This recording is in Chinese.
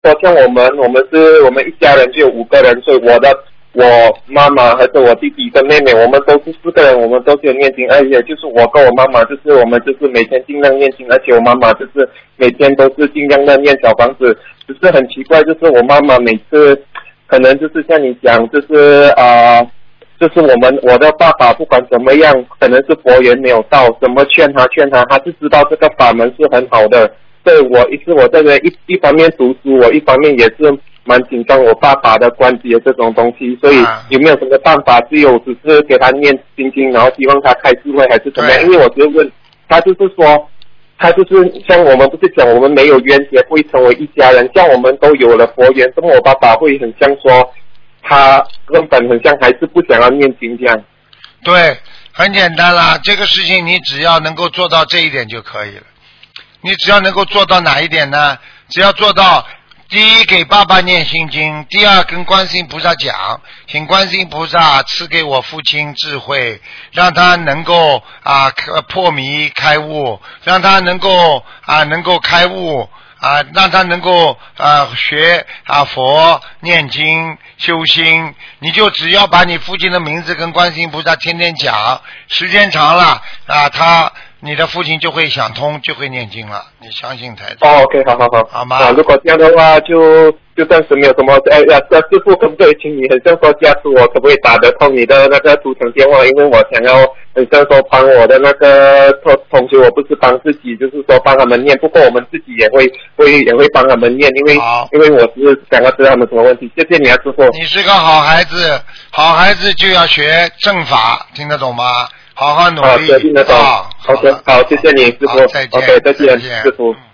说像我们一家人就有5个人，所以我妈妈还是我弟弟跟妹妹，我们都是4个人，我们都是有念经，而且就是我跟我妈妈，就是我们就是每天尽量念经，而且我妈妈就是每天都是尽量的念小房子，只是很奇怪，就是我妈妈每次可能就是像你讲，就是我的爸爸不管怎么样，可能是佛缘没有到，怎么劝他，他是知道这个法门是很好的。所以我这个一方面读书，我一方面也是蛮紧张我爸爸的关节这种东西，所以有没有什么办法？只是给他念心经，然后希望他开智慧还是怎么样？因为我就问他，就是说他就是像我们不是讲我们没有冤结会成为一家人，像我们都有了佛缘，那么我爸爸会很像说他根本很像还是不想要念经这样。 对，很简单啦，这个事情你只要能够做到这一点就可以了。你只要能够做到哪一点呢？只要做到第一给爸爸念心经，第二跟观世音菩萨讲，请观世音菩萨赐给我父亲智慧，让他能够破迷开悟，让他能够开悟让他能够学佛念经修心。你就只要把你父亲的名字跟观世音菩萨天天讲，时间长了你的父亲就会想通，就会念经了，你相信台长。 OK， 好吗？ 如果这样的话，就暂时没有什么。师傅可不可以请你很像说加持我，可不可以打得通你的那个图腾电话？因为我想要很像说帮我的那个同学，我不是帮自己，就是说帮他们念。不过我们自己也会帮他们念，因为我是想要知道他们什么问题。谢谢你啊，师傅。 你是个好孩子，好孩子就要学正法，听得懂吗？好好努力。 听得懂。OK， 好，谢谢你，师傅。 再见。 OK， 再见，师傅。